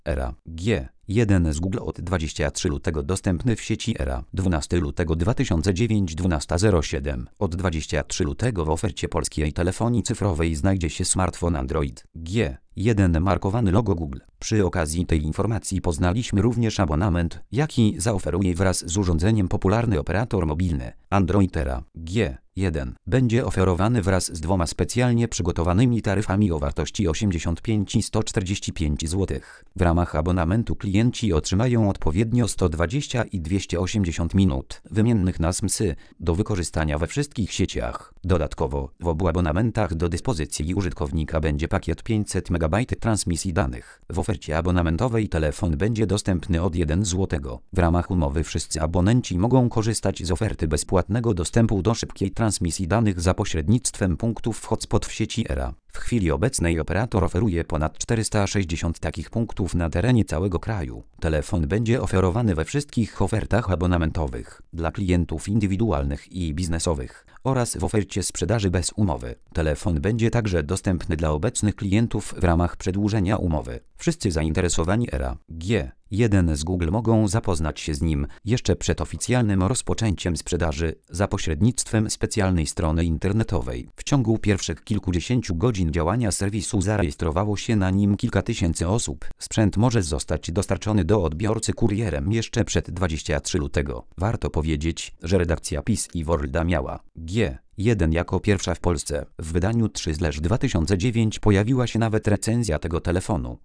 Era G1 z Google od 23 lutego dostępny w sieci Era 12 lutego 2009 12:07. Od 23 lutego w ofercie polskiej telefonii cyfrowej znajdzie się smartfon Android G1 markowany logo Google. Przy okazji tej informacji poznaliśmy również abonament, jaki zaoferuje wraz z urządzeniem popularny operator mobilny. Android Era G1 będzie oferowany wraz z dwoma specjalnie przygotowanymi taryfami o wartości 85 i 145 zł. W ramach abonamentu klienci otrzymają odpowiednio 120 i 280 minut wymiennych na SMS-y do wykorzystania we wszystkich sieciach. Dodatkowo w obu abonamentach do dyspozycji użytkownika będzie pakiet 500 MB transmisji danych. W ofercie abonamentowej telefon będzie dostępny od 1 zł. W ramach umowy wszyscy abonenci mogą korzystać z oferty bezpłatnego dostępu do szybkiej transmisji danych za pośrednictwem punktów hotspot w sieci Era. W chwili obecnej operator oferuje ponad 460 takich punktów na terenie całego kraju. Telefon będzie oferowany we wszystkich ofertach abonamentowych dla klientów indywidualnych i biznesowych oraz w ofercie sprzedaży bez umowy. Telefon będzie także dostępny dla obecnych klientów w ramach przedłużenia umowy. Wszyscy zainteresowani Era G1 z Google mogą zapoznać się z nim jeszcze przed oficjalnym rozpoczęciem sprzedaży za pośrednictwem specjalnej strony internetowej. W ciągu pierwszych kilkudziesięciu godzin działania serwisu zarejestrowało się na nim kilka tysięcy osób. Sprzęt może zostać dostarczony do odbiorcy kurierem jeszcze przed 23 lutego. Warto powiedzieć, że redakcja PiS i Worlda miała G1 jako pierwsza w Polsce. W wydaniu 3/2009 pojawiła się nawet recenzja tego telefonu.